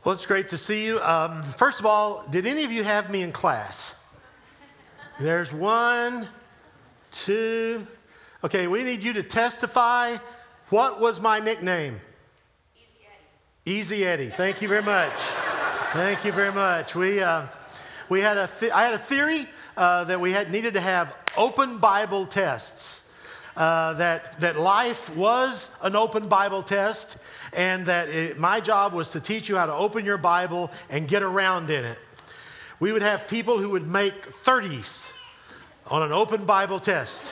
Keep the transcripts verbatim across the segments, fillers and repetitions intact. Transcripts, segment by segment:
Well, it's great to see you. Um, first of all, did any of you have me in class? There's one, two. Okay, we need you to testify. What was my nickname? Easy Eddie. Easy Eddie. Thank you very much. Thank you very much. We uh, we had a th- I had a theory uh, that we had needed to have open Bible tests. Uh, that that life was an open Bible test, and that it, my job was to teach you how to open your Bible and get around in it. We would have people who would make thirties on an open Bible test,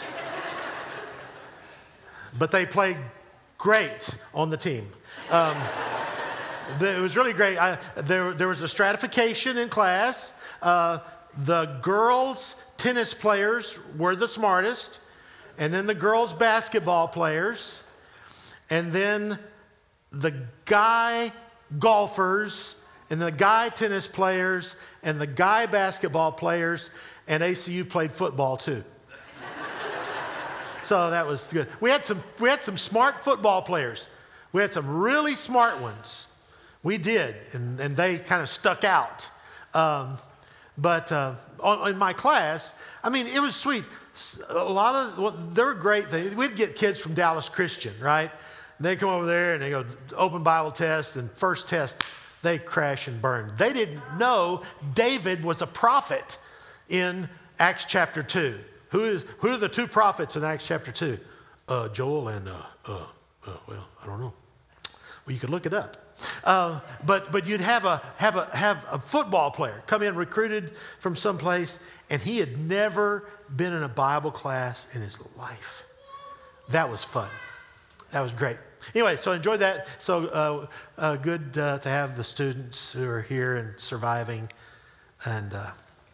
but they played great on the team. Um, it was really great. I, there, there was a stratification in class. Uh, the girls' tennis players were the smartest, and then the girls' basketball players, and then the guy golfers, and the guy tennis players, and the guy basketball players, and A C U played football too. So that was good. We had some we had some smart football players. We had some really smart ones. We did, and, and they kind of stuck out. Um, but uh, on, in my class, I mean, it was sweet. A lot of, well, they were great things. We'd get kids from Dallas Christian, right? And they come over there and they go open Bible test, and first test, they crash and burn. They didn't know David was a prophet in Acts chapter two. Who is who are the two prophets in Acts chapter two? Uh, Joel and, uh, uh, uh, well, I don't know. Well, you could look it up. Uh, but but you'd have a have a have a football player come in recruited from someplace, and he had never been in a Bible class in his life. That was fun. That was great. Anyway, so I enjoyed that. So uh, uh, good uh, to have the students who are here and surviving, and uh,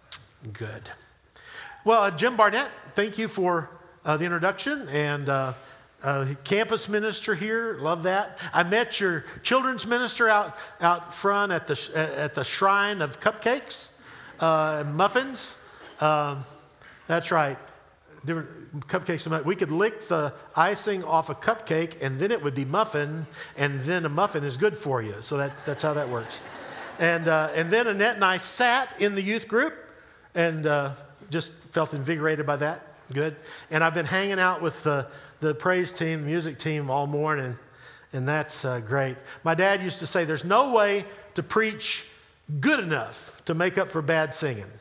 good. Well, uh, Jim Barnett, thank you for uh, the introduction, and uh, uh, campus minister here. Love that. I met your children's minister out out front at the at the shrine of cupcakes, uh, and muffins. Um, that's right. Different cupcakes. We could lick the icing off a cupcake, and then it would be muffin, and then a muffin is good for you. So that, that's how that works. And uh, and then Annette and I sat in the youth group, and uh, just felt invigorated by that. Good. And I've been hanging out with the the praise team, music team all morning, and that's uh, great. My dad used to say, "There's no way to preach good enough to make up for bad singing,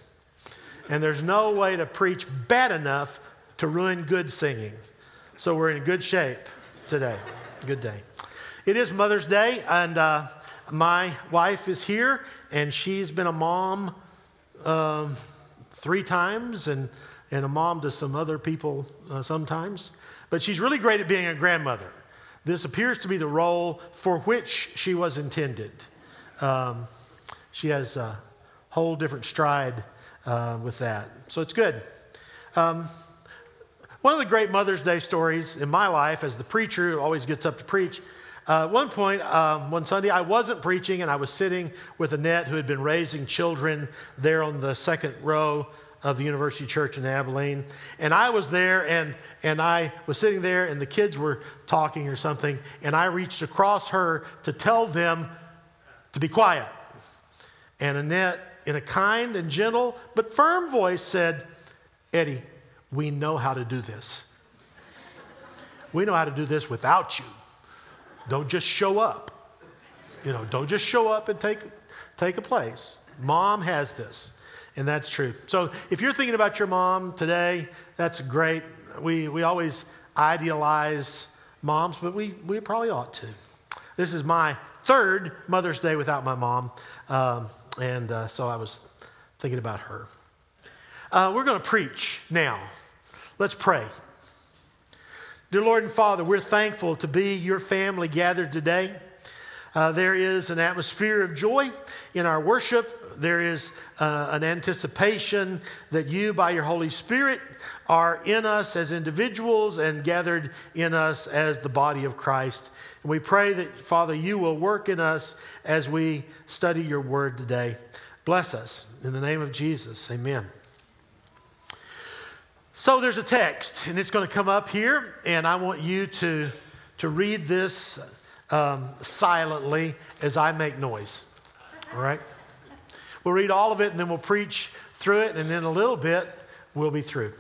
and there's no way to preach bad enough to ruin good singing." So we're in good shape today. Good day. It is Mother's Day, and uh, my wife is here, and she's been a mom um, three times, and, and a mom to some other people uh, sometimes. But she's really great at being a grandmother. This appears to be the role for which she was intended. Um, she has a whole different stride uh, with that. So it's good. Um, One of the great Mother's Day stories in my life, as the preacher who always gets up to preach, uh, at one point, um, one Sunday, I wasn't preaching, and I was sitting with Annette, who had been raising children there on the second row of the University Church in Abilene. And I was there, and, and I was sitting there, and the kids were talking or something, and I reached across her to tell them to be quiet. And Annette, in a kind and gentle but firm voice, said, "Eddie, we know how to do this. We know how to do this without you. Don't just show up. You know, don't just show up and take, take a place. Mom has this." And that's true. So if you're thinking about your mom today, that's great. We we always idealize moms, but we, we probably ought to. This is my third Mother's Day without my mom. Um, and uh, so I was thinking about her. Uh, we're going to preach now. Let's pray. Dear Lord and Father, we're thankful to be your family gathered today. Uh, there is an atmosphere of joy in our worship. There is uh, an anticipation that you, by your Holy Spirit, are in us as individuals and gathered in us as the body of Christ. And we pray that, Father, you will work in us as we study your word today. Bless us. In the name of Jesus, amen. So there's a text, and it's going to come up here, and I want you to, to read this um, silently as I make noise. All right? We'll read all of it and then we'll preach through it, and in a little bit, we'll be through.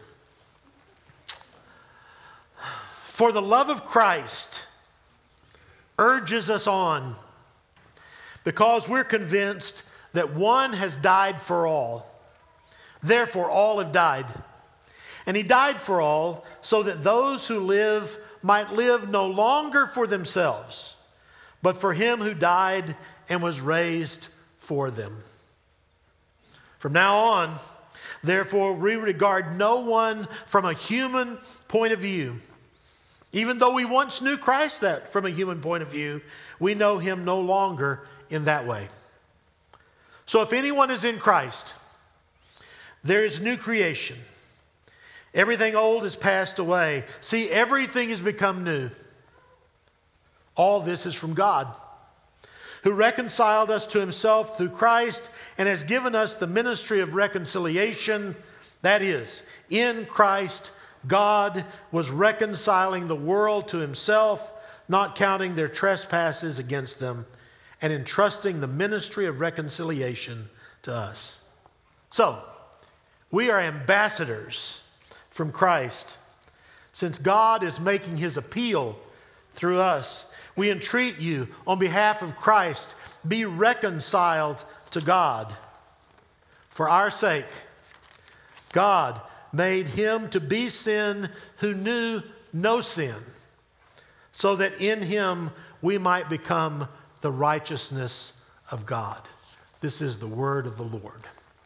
For the love of Christ urges us on, because we're convinced that one has died for all. Therefore, all have died. And he died for all, so that those who live might live no longer for themselves, but for him who died and was raised for them. From now on, therefore, we regard no one from a human point of view. Even though we once knew Christ that from a human point of view, we know him no longer in that way. So if anyone is in Christ, there is new creation. Everything old has passed away. See, everything has become new. All this is from God, who reconciled us to himself through Christ and has given us the ministry of reconciliation. That is, in Christ, God was reconciling the world to himself, not counting their trespasses against them, and entrusting the ministry of reconciliation to us. So, we are ambassadors from Christ. Since God is making his appeal through us, we entreat you on behalf of Christ, be reconciled to God. For our sake, God made him to be sin who knew no sin, so that in him we might become the righteousness of God. This is the word of the Lord.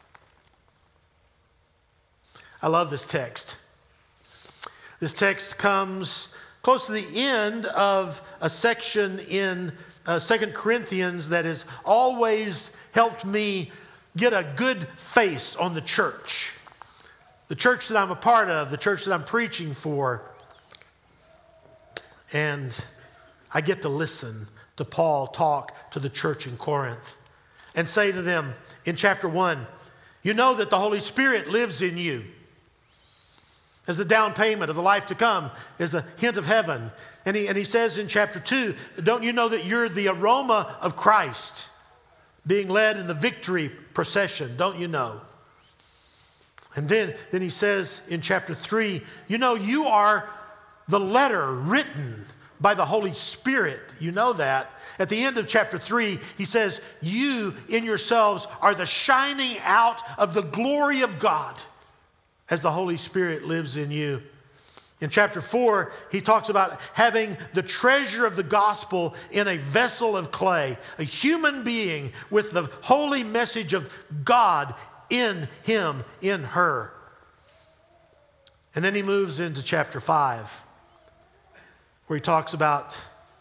I love this text. This text comes close to the end of a section in uh, Second Corinthians that has always helped me get a good face on the church. The church that I'm a part of, the church that I'm preaching for. And I get to listen to Paul talk to the church in Corinth and say to them in chapter one, you know that the Holy Spirit lives in you as the down payment of the life to come, as a hint of heaven. And he, and he says in chapter two, don't you know that you're the aroma of Christ being led in the victory procession? Don't you know? And then, then he says in chapter three, you know, you are the letter written by the Holy Spirit. You know that. At the end of chapter three, he says, you in yourselves are the shining out of the glory of God as the Holy Spirit lives in you. In chapter four, he talks about having the treasure of the gospel in a vessel of clay, a human being with the holy message of God in him, in her. And then he moves into chapter five, where he talks about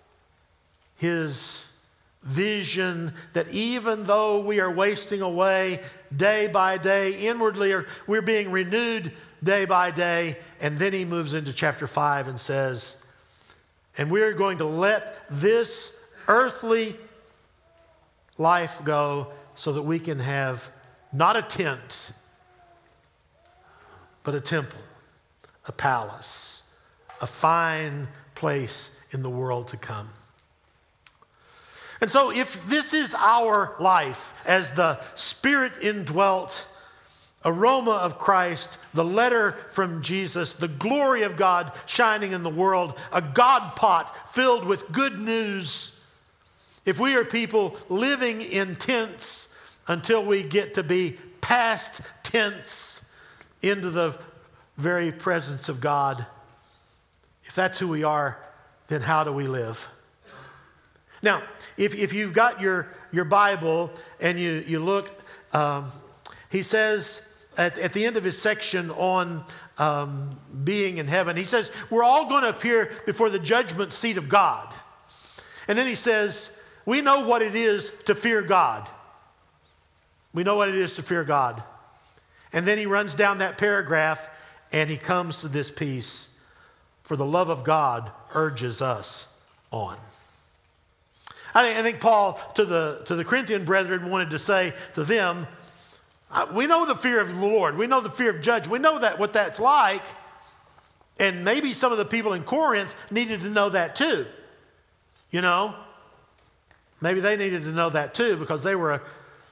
his vision that even though we are wasting away day by day, inwardly or we're being renewed day by day. And then he moves into chapter five and says, and we're going to let this earthly life go so that we can have not a tent, but a temple, a palace, a fine place in the world to come. And so if this is our life as the Spirit indwelt aroma of Christ, the letter from Jesus, the glory of God shining in the world, a God pot filled with good news, if we are people living in tents until we get to be past tents into the very presence of God, if that's who we are, then how do we live? Now, if, if you've got your, your Bible and you, you look, um, he says at, at the end of his section on um, being in heaven, he says, we're all going to appear before the judgment seat of God. And then he says, we know what it is to fear God. We know what it is to fear God. And then he runs down that paragraph and he comes to this piece. For the love of God urges us on. I think, I think Paul to the, to the Corinthian brethren wanted to say to them, we know the fear of the Lord. We know the fear of judge. We know that what that's like. And maybe some of the people in Corinth needed to know that too. You know? Maybe they needed to know that too because they were a,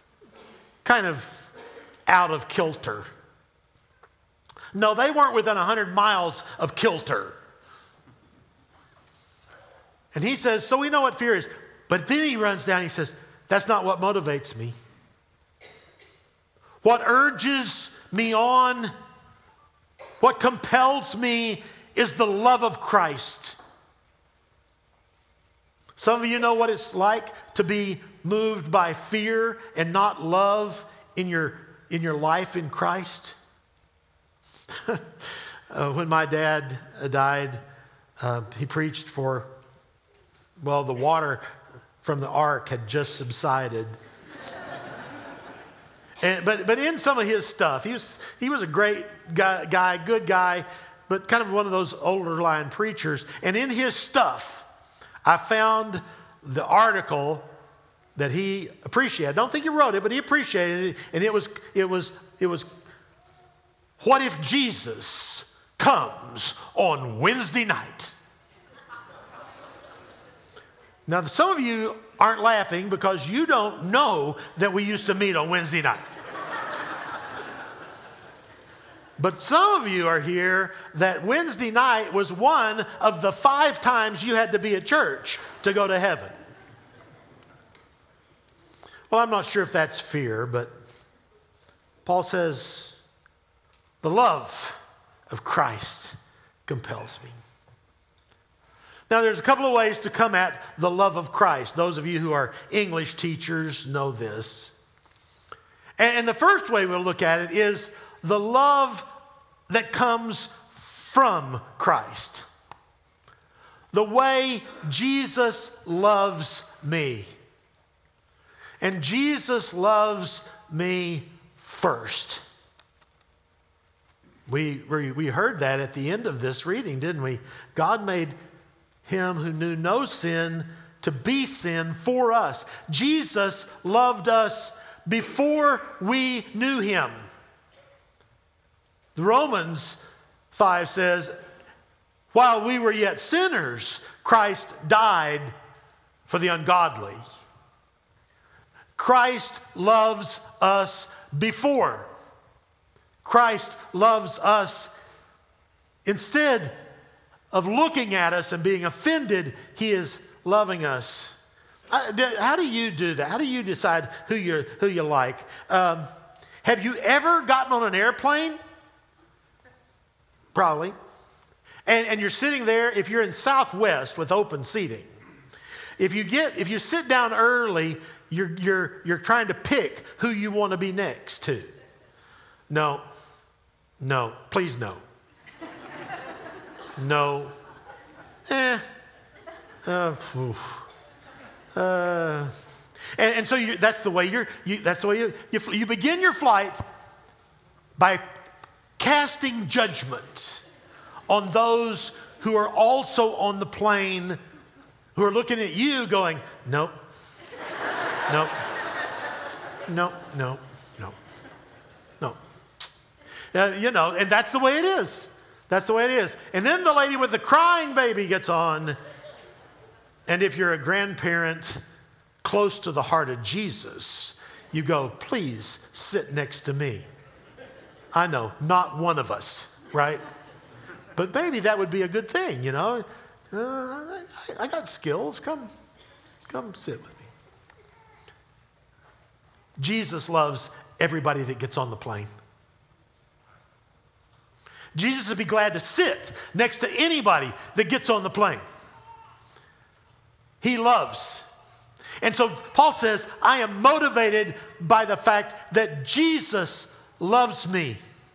kind of out of kilter. No, they weren't within one hundred miles of kilter. And he says, so we know what fear is. But then he runs down and he says, that's not what motivates me. What urges me on, what compels me is the love of Christ. Some of you know what it's like to be moved by fear and not love in your, in your life in Christ. uh, when my dad uh, died, uh, he preached for, well, the water from the ark had just subsided. And, but, but in some of his stuff, he was, he was a great guy, guy, good guy, but kind of one of those older line preachers. And in his stuff, I found the article that he appreciated. I don't think he wrote it, but he appreciated it. And it was, it was, it was, what if Jesus comes on Wednesday night? Now, some of you aren't laughing because you don't know that we used to meet on Wednesday night. But some of you are here that Wednesday night was one of the five times you had to be at church to go to heaven. Well, I'm not sure if that's fear, but Paul says, the love of Christ compels me. Now, there's a couple of ways to come at the love of Christ. Those of you who are English teachers know this. And the first way we'll look at it is the love that comes from Christ. The way Jesus loves me. And Jesus loves me first. We, we, we heard that at the end of this reading, didn't we? God made him who knew no sin to be sin for us. Jesus loved us before we knew him. Romans five says, while we were yet sinners, Christ died for the ungodly. Christ loves us before. Christ loves us instead of looking at us and being offended, he is loving us. How do you do that? How do you decide who you who you like? Um, have you ever gotten on an airplane? Probably. And, and you're sitting there, if you're in Southwest with open seating, if you get if you sit down early, you're you're you're trying to pick who you want to be next to. No, no, please no. No. Eh. Uh, uh, and, and so you, that's the way you're. You, that's the way you, you you begin your flight by casting judgment on those who are also on the plane, who are looking at you, going, nope, nope, nope, nope, nope, nope. Uh, you know, and that's the way it is. That's the way it is. And then the lady with the crying baby gets on. And if you're a grandparent close to the heart of Jesus, you go, please sit next to me. I know, not one of us, right? But maybe that would be a good thing, you know. Uh, I, I got skills. Come, come sit with me. Jesus loves everybody that gets on the plane. Jesus would be glad to sit next to anybody that gets on the plane. He loves. And so Paul says, I am motivated by the fact that Jesus loves me.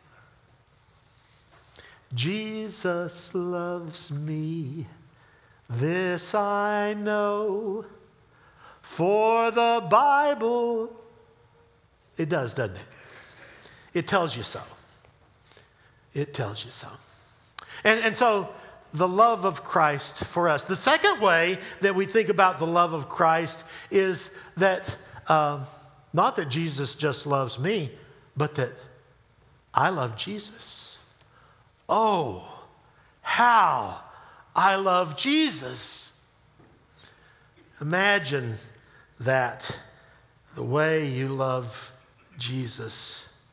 Jesus loves me, this I know, for the Bible, it does, doesn't it? It tells you so. It tells you so. And, and so the love of Christ for us. The second way that we think about the love of Christ is that, uh, not that Jesus just loves me, but that I love Jesus. Oh, how I love Jesus. Imagine that, the way you love Jesus.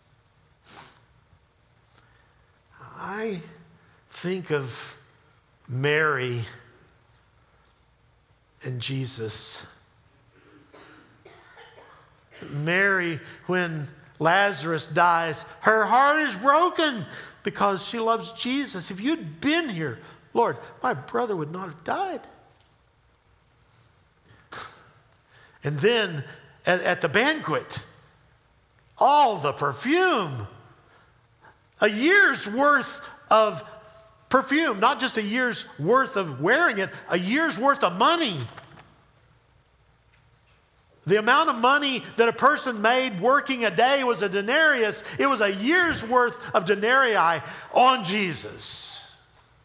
I think of Mary and Jesus. Mary, when Lazarus dies, her heart is broken because she loves Jesus. If you'd been here, Lord, my brother would not have died. And then at, at the banquet, all the perfume, a year's worth of perfume, not just a year's worth of wearing it, a year's worth of money. The amount of money that a person made working a day was a denarius. It was a year's worth of denarii on Jesus.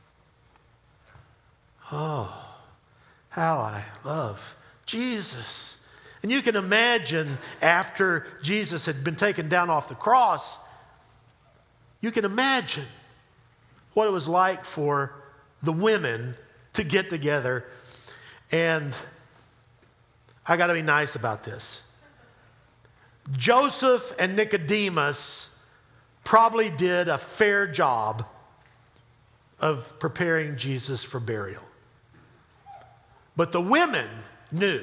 Oh, how I love Jesus. And you can imagine after Jesus had been taken down off the cross, you can imagine what it was like for the women to get together. And I got to be nice about this. Joseph and Nicodemus probably did a fair job of preparing Jesus for burial. But the women knew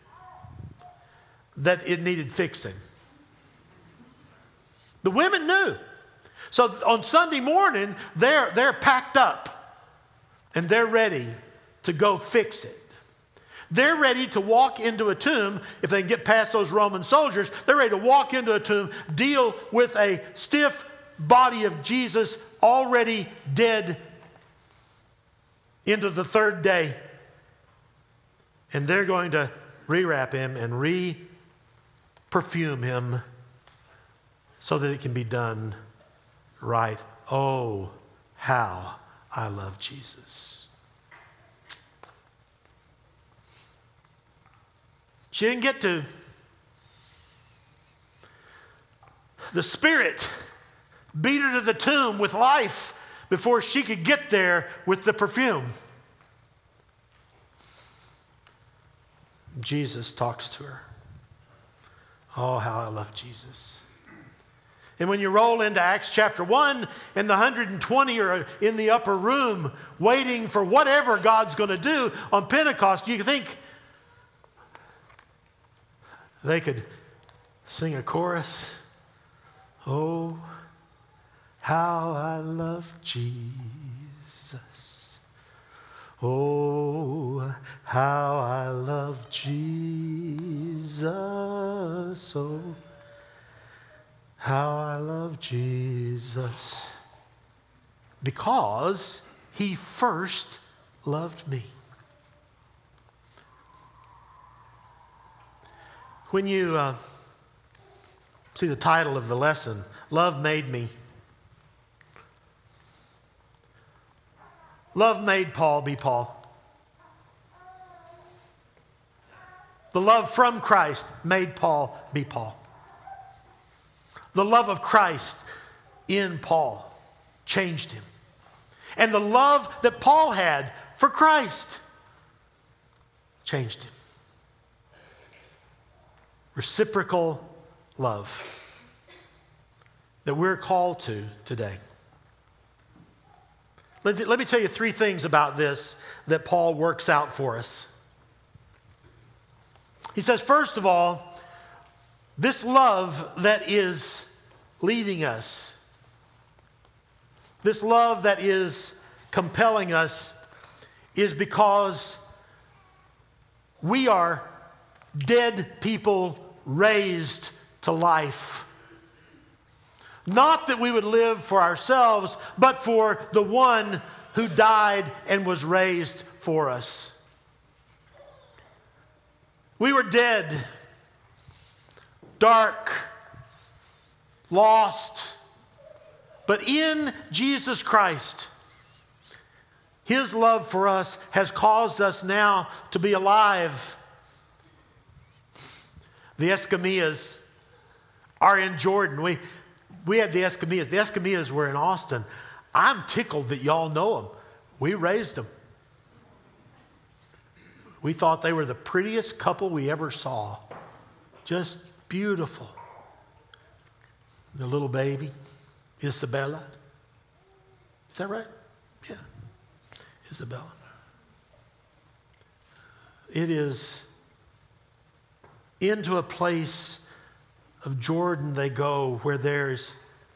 that it needed fixing. The women knew. So on Sunday morning, they're, they're packed up and they're ready to go fix it. They're ready to walk into a tomb. If they can get past those Roman soldiers, they're ready to walk into a tomb, deal with a stiff body of Jesus already dead into the third day. And they're going to rewrap him and re-perfume him so that it can be done right. Oh, how I love Jesus. She didn't get to. The Spirit beat her to the tomb with life before she could get there with the perfume. Jesus talks to her. Oh, how I love Jesus. And when you roll into Acts chapter one, and the one hundred twenty are in the upper room waiting for whatever God's going to do on Pentecost, you think they could sing a chorus. Oh, how I love Jesus. Oh, how I love Jesus. Oh, how I love Jesus. Because he first loved me. When you uh, see the title of the lesson, Love Made Me. Love made Paul be Paul. The love from Christ made Paul be Paul. The love of Christ in Paul changed him. And the love that Paul had for Christ changed him. Reciprocal love that we're called to today. Let, let me tell you three things about this that Paul works out for us. He says, first of all, this love that is leading us, this love that is compelling us, is because we are dead people raised to life. Not that we would live for ourselves, but for the one who died and was raised for us. We were dead, dark, lost, but in Jesus Christ, his love for us has caused us now to be alive. The Escamias are in Jordan. We, we had the Escamias. The Escamias were in Austin. I'm tickled that y'all know them. We raised them. We thought they were the prettiest couple we ever saw. Just beautiful. the little baby, Isabella. Is that right? Yeah, Isabella. It is into a place of Jordan they go where there's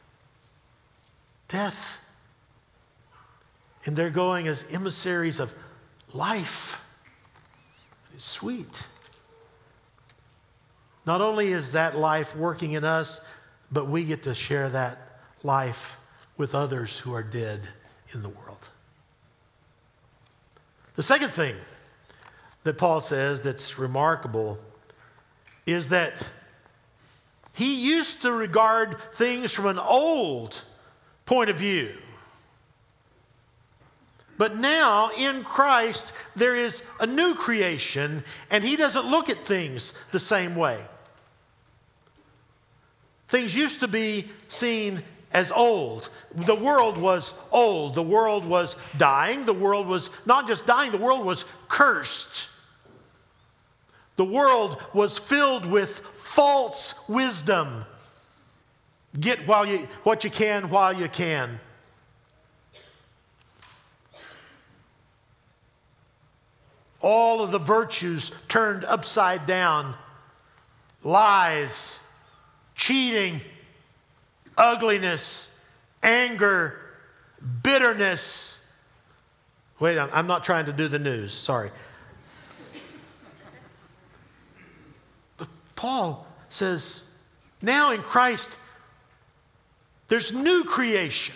death. And they're going as emissaries of life. It's sweet. Not only is that life working in us, but we get to share that life with others who are dead in the world. The second thing that Paul says that's remarkable is that he used to regard things from an old point of view. But now in Christ, there is a new creation, and he doesn't look at things the same way. Things used to be seen as old. The world was old. The world was dying. The world was not just dying, the world was cursed. The world was filled with false wisdom. Get while you, what you can while you can. All of the virtues turned upside down. Lies, cheating, ugliness, anger, bitterness. Wait, I'm not trying to do the news. Sorry. But Paul says, now in Christ, there's new creation.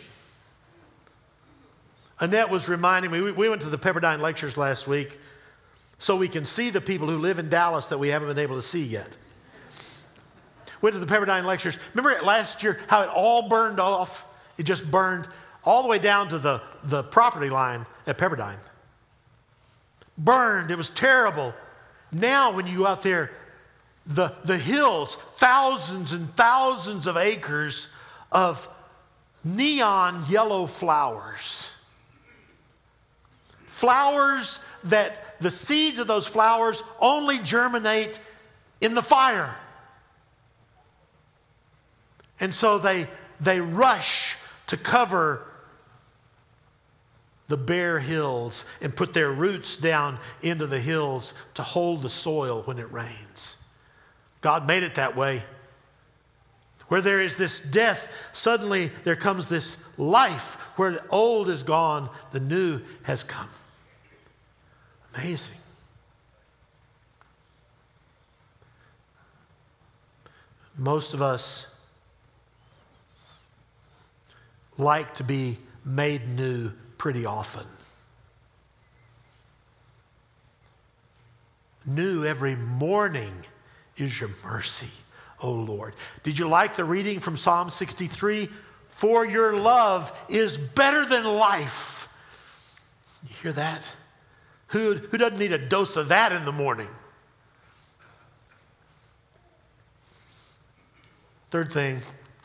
Annette was reminding me, we went to the Pepperdine lectures last week so we can see the people who live in Dallas that we haven't been able to see yet. Went to the Pepperdine lectures. Remember last year how it all burned off? It just burned all the way down to the, the property line at Pepperdine. Burned. It was terrible. Now when you go out there, the, the hills, thousands and thousands of acres of neon yellow flowers. Flowers that the seeds of those flowers only germinate in the fire. And so they, they rush to cover the bare hills and put their roots down into the hills to hold the soil when it rains. God made it that way. Where there is this death, suddenly there comes this life. Where the old is gone, the new has come. Amazing. Most of us like to be made new pretty often. New every morning is your mercy, O Lord. Did you like the reading from Psalm sixty-three? For your love is better than life. You hear that? Who, who doesn't need a dose of that in the morning? Third thing,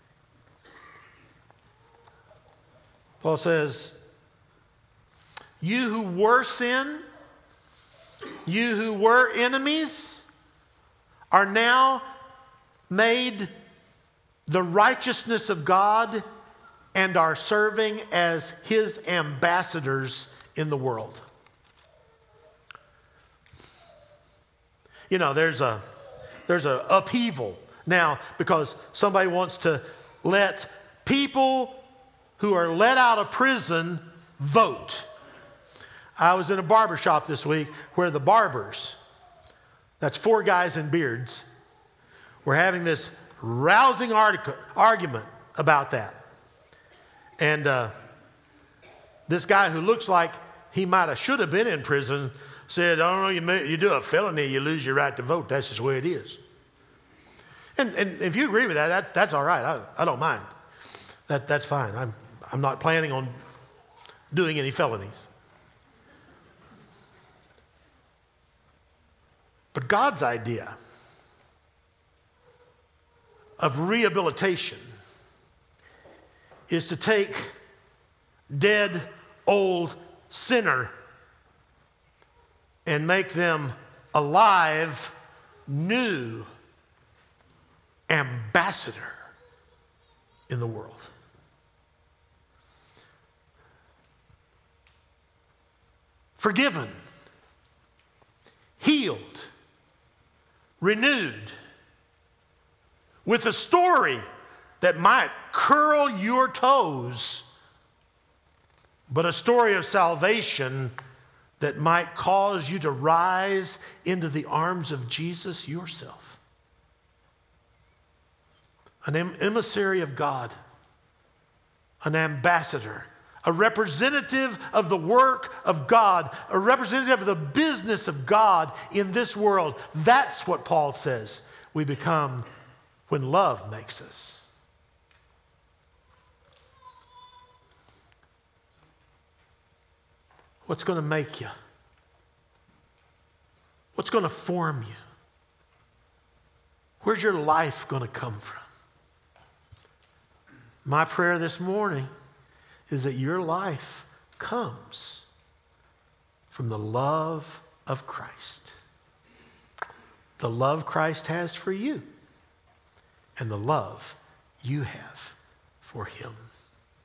Paul says, you who were sin, you who were enemies, are now made the righteousness of God and are serving as his ambassadors in the world. You know, there's a there's a upheaval now because somebody wants to let people who are let out of prison vote. I was in a barber shop this week where the barbers, that's four guys in beards, were having this rousing article, argument about that. And uh, this guy who looks like he might have should have been in prison said, I don't know, you, may, you do a felony, you lose your right to vote. That's just the way it is. And, and if you agree with that, that's, that's all right. I, I don't mind. That, that's fine. I'm, I'm not planning on doing any felonies. But God's idea of rehabilitation is to take dead, old sinner and make them alive, new ambassador in the world. Forgiven, healed, renewed, with a story that might curl your toes, but a story of salvation that might cause you to rise into the arms of Jesus yourself. An emissary of God, an ambassador, a representative of the work of God, a representative of the business of God in this world. That's what Paul says we become when love makes us. What's going to make you? What's going to form you? Where's your life going to come from? My prayer this morning is that your life comes from the love of Christ. The love Christ has for you and the love you have for him.